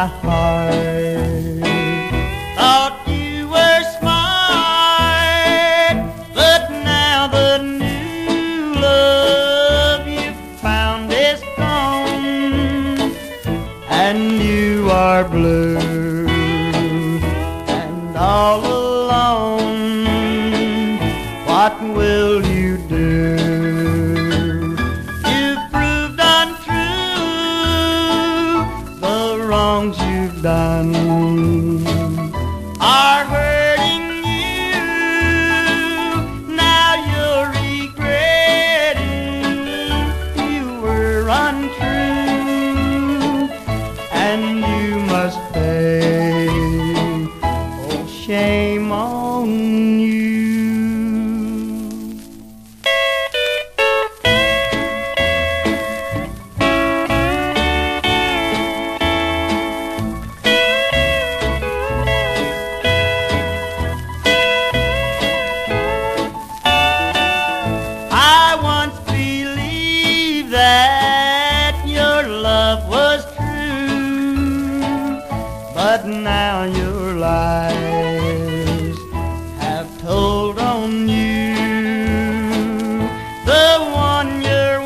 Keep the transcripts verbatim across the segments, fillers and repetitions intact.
my heart. Thought you were smart, but now the new love you found is gone, and you are blue and all alone. What will you do? You've proved untrue. The wrongs you've done are hurting you. Now you're regretting you were untrue, and you must pay. Oh, shame on you. I once believed that your love was true, but now your lies have told on you. The one you're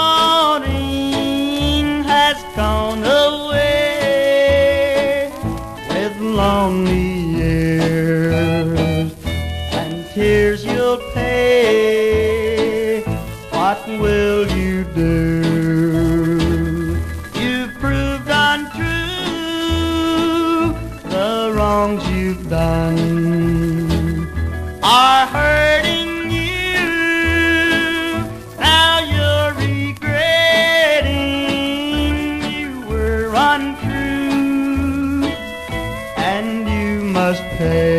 wanting has gone away with lonely years and tears you'll pay. What will you do? You've proved untrue. The wrongs you've done are hurting you. Now you're regretting you were untrue, and you must pay.